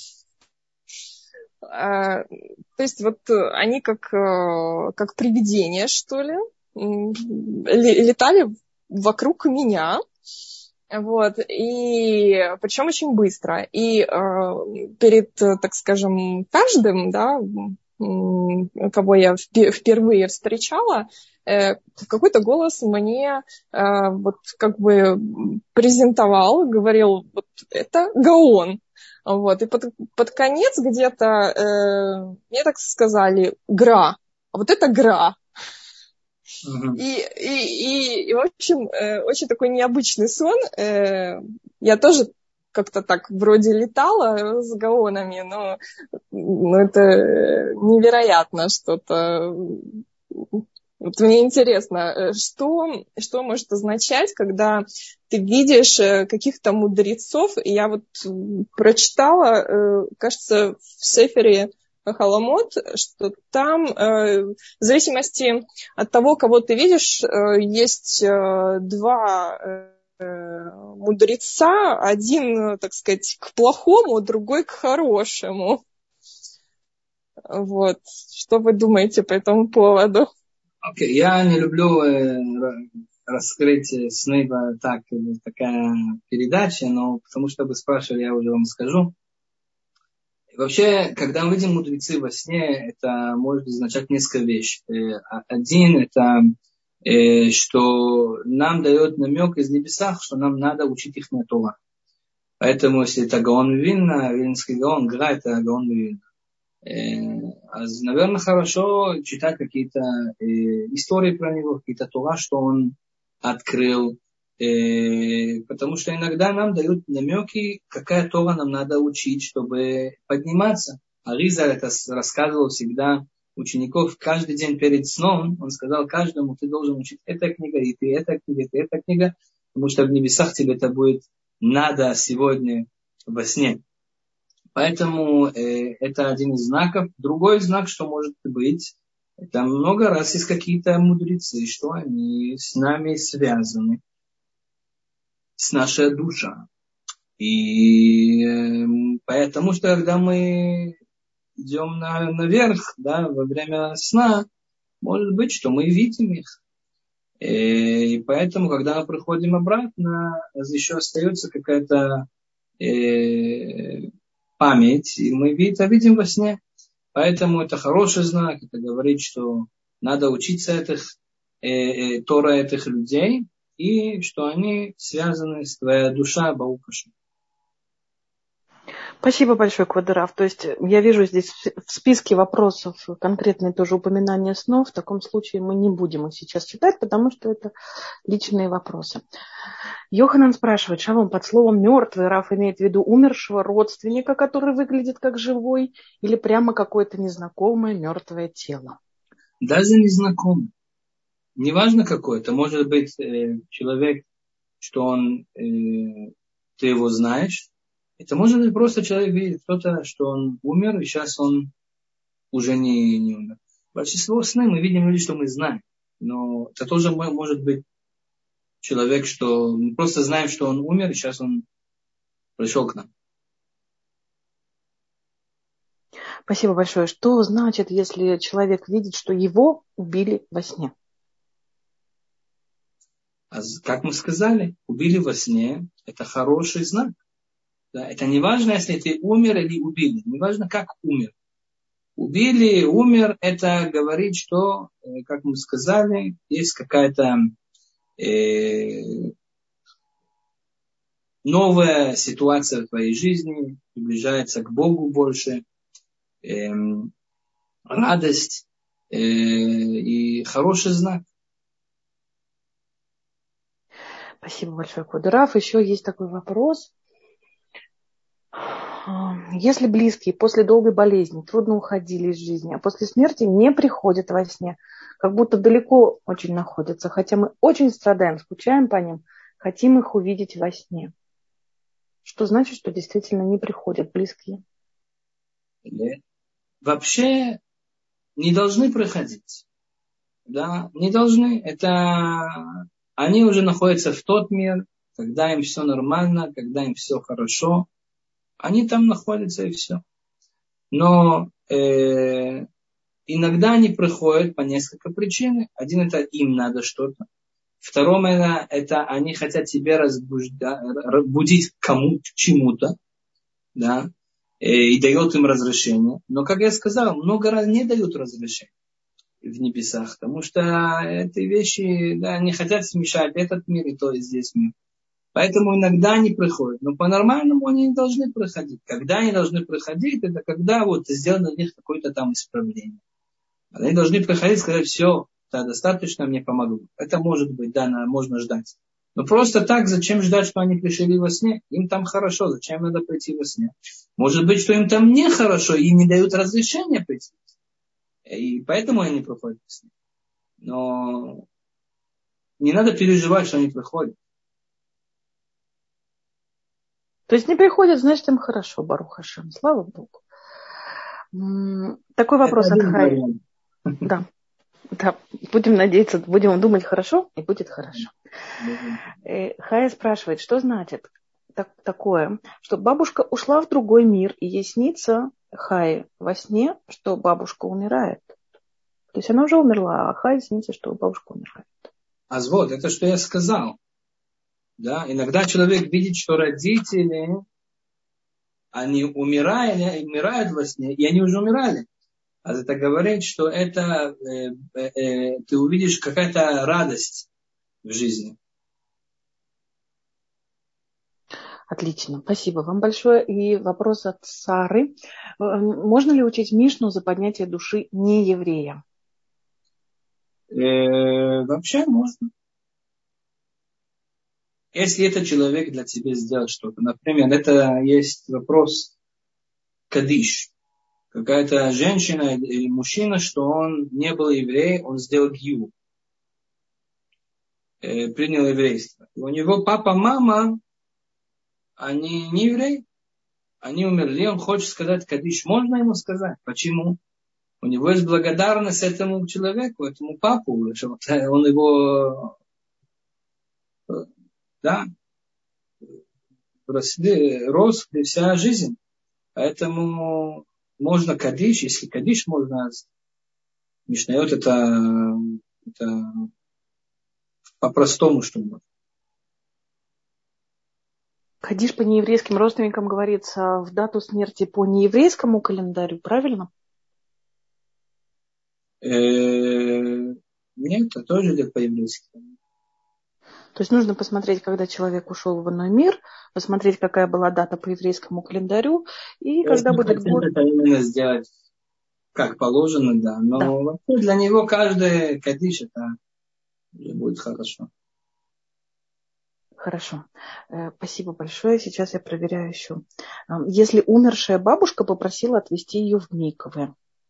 То есть вот они как привидения, что ли, летали вокруг меня. Вот, и причем очень быстро. И перед, так скажем, каждым, да, кого я впервые встречала, какой-то голос мне вот как бы презентовал, говорил, вот это гаон. Вот, и под конец где-то мне так сказали гра, а вот это гра. И, в общем, очень такой необычный сон. Я тоже как-то так вроде летала с гаонами, но это невероятно что-то. Вот мне интересно, что может означать, когда ты видишь каких-то мудрецов. Я вот прочитала, кажется, в Сефере Халамот, что там в зависимости от того, кого ты видишь, есть два мудреца, один, так сказать, к плохому, другой к хорошему. Вот. Что вы думаете по этому поводу? Окей, я не люблю раскрыть сны, так, такая передача, но потому что вы спрашивали, я уже вам скажу. Вообще, когда мы видим мудрецы во сне, это может означать несколько вещей. Один, это что нам дает намек из небесах, что нам надо учить их на Тора. Поэтому, если это Гаон Вильна, Вильнский Гаон, Гра, это Гаон Вильна. Наверное, хорошо читать какие-то истории про него, какие-то Тора, что он открыл. Потому что иногда нам дают намеки, какая Тора нам надо учить, чтобы подниматься. Аризаль это рассказывал всегда учеников каждый день перед сном. Он сказал каждому, ты должен учить эта книга, и ты эта книга, и ты эта книга, потому что в небесах тебе это будет надо сегодня во сне. Поэтому это один из знаков. Другой знак, что может быть, это много раз есть какие-то мудрецы, что они с нами связаны, с нашей душой. И потому что когда мы идем наверх, да, во время сна, может быть, что мы видим их. И поэтому, когда мы приходим обратно, еще остается какая-то память, и мы это видим во сне. Поэтому это хороший знак, это говорит, что надо учиться Тора этих людей, и что они связаны с твоей душой, Баукашем. Спасибо большое, Квадраф. То есть я вижу здесь в списке вопросов конкретные тоже упоминания снов. В таком случае мы не будем их сейчас читать, потому что это личные вопросы. Йоханан спрашивает, Шалом, под словом «мертвый» Раф имеет в виду умершего родственника, который выглядит как живой, или прямо какое-то незнакомое мертвое тело? Даже незнакомый. Неважно какой. Это может быть человек, что ты его знаешь. Это может быть просто человек видит кто-то, что он умер, и сейчас он уже не умер. Большинство сны мы видим люди, что мы знаем. Но это тоже может быть человек, что мы просто знаем, что он умер, и сейчас он пришел к нам. Спасибо большое. Что значит, если человек видит, что его убили во сне? Как мы сказали, убили во сне, это хороший знак. Да, это не важно, если ты умер или убили. Не важно, как умер. Убили, умер, это говорит, что, как мы сказали, есть какая-то новая ситуация в твоей жизни, приближается к Богу больше, радость и хороший знак. Спасибо большое, Квадраф. Еще есть такой вопрос. Если близкие после долгой болезни трудно уходили из жизни, а после смерти не приходят во сне, как будто далеко очень находятся, хотя мы очень страдаем, скучаем по ним, хотим их увидеть во сне. Что значит, что действительно не приходят близкие? Вообще не должны приходить. Да, не должны. Это они уже находятся в тот мир, когда им все нормально, когда им все хорошо. Они там находятся и все. Но иногда они приходят по несколько причин. Один это им надо что-то. Второе это они хотят тебя разбудить к чему-то. Да, и дает им разрешение. Но, как я сказал, много раз не дают разрешение в небесах, потому что эти вещи, да, не хотят смешать этот мир и то и здесь мир. Поэтому иногда они приходят. Но по-нормальному они не должны приходить. Когда они должны приходить, это когда вот сделано для них какое-то там исправление. Они должны приходить и сказать, все, да, достаточно, мне помогло. Это может быть, да, можно ждать. Но просто так, зачем ждать, что они пришли во сне? Им там хорошо, зачем надо прийти во сне? Может быть, что им там нехорошо, и не дают разрешения прийти. И поэтому они приходят во сне. Но не надо переживать, что они приходят. То есть не приходят, значит, им хорошо, Барух Хашем. Слава Богу. Такой вопрос от Хай. Да. Да, будем надеяться, будем думать хорошо, и будет хорошо. Хая спрашивает, что значит такое, что бабушка ушла в другой мир, и ей снится Хае во сне, что бабушка умирает. То есть она уже умерла, а Хае снится, что бабушка умирает. А вот, это что я сказал. Да? Иногда человек видит, что родители, они умирают во сне, и они уже умирали. А это говорит, что это ты увидишь какая-то радость в жизни. Отлично, спасибо вам большое. И вопрос от Сары. Можно ли учить Мишну за поднятие души нееврея? Вообще можно. Если этот человек для тебя сделал что-то. Например, это есть вопрос кадиш. Какая-то женщина или мужчина, что он не был еврей, он сделал гиюр. Принял еврейство. И у него папа, мама, они не евреи. Они умерли, он хочет сказать кадиш. Можно ему сказать? Почему? У него есть благодарность этому человеку, этому папу. Что он его, да, рос вся жизнь. Поэтому можно кадиш, если кадиш можно, Мишнайот это по-простому, что можно. Кадиш по нееврейским родственникам говорится в дату смерти по нееврейскому календарю, правильно? Нет, это тоже идет по-еврейски. То есть нужно посмотреть, когда человек ушел в иной мир, посмотреть, какая была дата по еврейскому календарю, и когда будет год. Это именно сделать как положено, да. Но вообще для него каждый кадиш это уже будет хорошо. Хорошо. Спасибо большое. Сейчас я проверяю еще. Если умершая бабушка попросила отвезти ее в микве.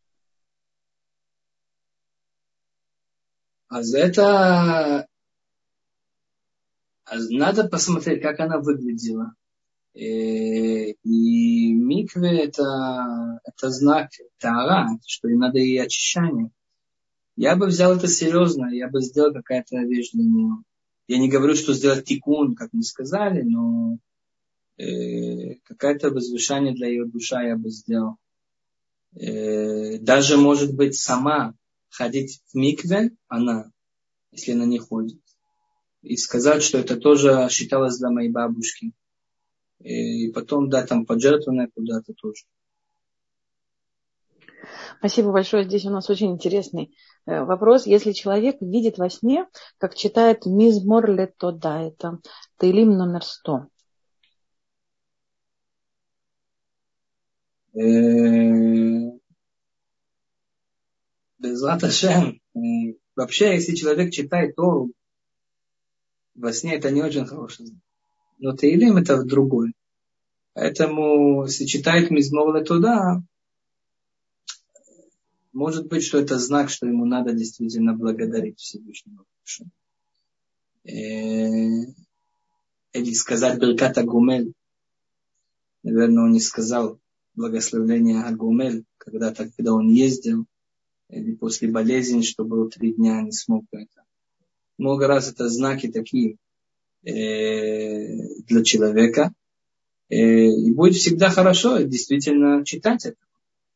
Надо посмотреть, как она выглядела. И микве это знак таара, что им надо ей очищание. Я бы взял это серьезно, я бы сделал какая-то вещь для нее. Я не говорю, что сделать тикун, как мы сказали, но какое-то возвышение для ее души я бы сделал. Даже, может быть, сама ходить в микве, она, если она не ходит. И сказать, что это тоже считалось для моей бабушки. И потом, да, там пожертвованное куда-то тоже. Спасибо большое. Здесь у нас очень интересный вопрос. Если человек видит во сне, как читает Мизмор ле-Тода, это Теилим номер 100. Безрат Ашем. Вообще, если человек читает Тору, во сне это не очень хороший знак. Но Теилим это другой. Поэтому, если читает Мизмор ле-Тода, может быть, что это знак, что ему надо действительно благодарить Всевышнего. Или сказать Беркат Агумель. Наверное, он не сказал благословление Агумель, когда он ездил, или после болезни, что было 3 дня, не смог это. Много раз это знаки такие для человека. И будет всегда хорошо действительно читать это.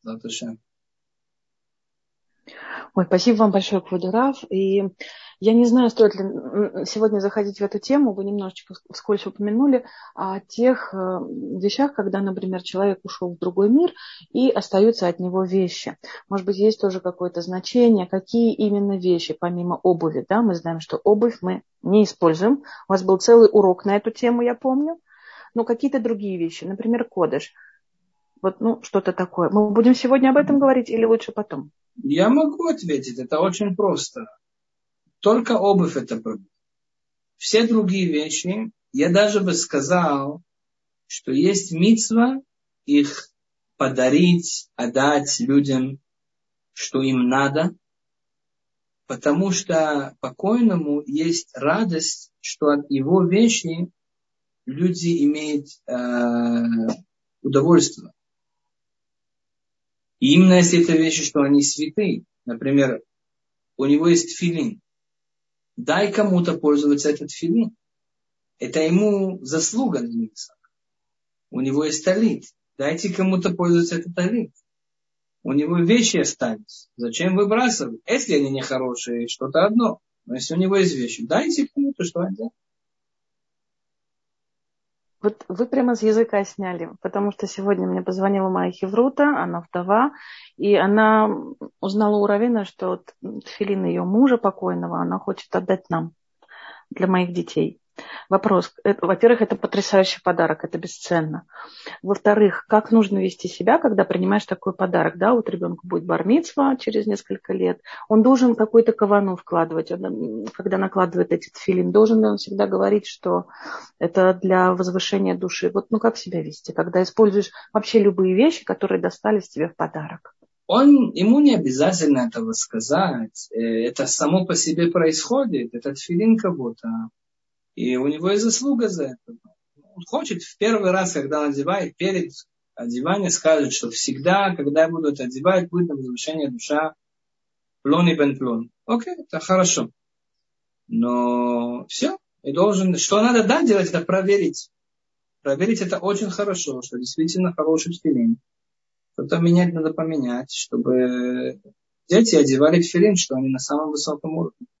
Ой, спасибо вам большое, Кводу Рав. И я не знаю, стоит ли сегодня заходить в эту тему. Вы немножечко вскользь упомянули о тех вещах, когда, например, человек ушел в другой мир и остаются от него вещи. Может быть, есть тоже какое-то значение, какие именно вещи, помимо обуви. Да? Мы знаем, что обувь мы не используем. У вас был целый урок на эту тему, я помню. Но какие-то другие вещи, например, кодеш. Вот, что-то такое. Мы будем сегодня об этом говорить или лучше потом? Я могу ответить, это очень просто. Только обувь это проблема. Все другие вещи, я даже бы сказал, что есть мицва их подарить, отдать людям, что им надо, потому что покойному есть радость, что от его вещи люди имеют удовольствие. И именно если это вещи, что они святые. Например, у него есть тфилин. Дай кому-то пользоваться этот тфилин. Это ему заслуга. У него есть талит. Дайте кому-то пользоваться этот талит. У него вещи остались. Зачем выбрасывать? Если они не хорошие, что-то одно. Но если у него есть вещи, дайте кому-то, что отдать. Вот вы прямо с языка сняли, потому что сегодня мне позвонила моя хеврута, она вдова, и она узнала у раввина, что тфилин ее мужа покойного она хочет отдать нам, для моих детей. Вопрос. Во-первых, это потрясающий подарок, это бесценно. Во-вторых, как нужно вести себя, когда принимаешь такой подарок? Да, вот ребенку будет бар-мицва через несколько лет. Он должен какую-то кавану вкладывать. Он, когда накладывает эти тфилин, должен он всегда говорить, что это для возвышения души. Вот как себя вести, когда используешь вообще любые вещи, которые достались тебе в подарок? Ему не обязательно этого сказать. Это само по себе происходит. Это тфилин кого-то. И у него есть заслуга за это. Он хочет в первый раз, когда он одевает, перед одеванием скажет, что всегда, когда я буду это одевать, будет на возвышение душа плон и бен плон. Окей, это хорошо. Но все. И что надо делать, это проверить. Проверить это очень хорошо, что действительно хороший тфилин. Что-то менять надо поменять, чтобы дети одевали тфилин, что они на самом высоком уровне.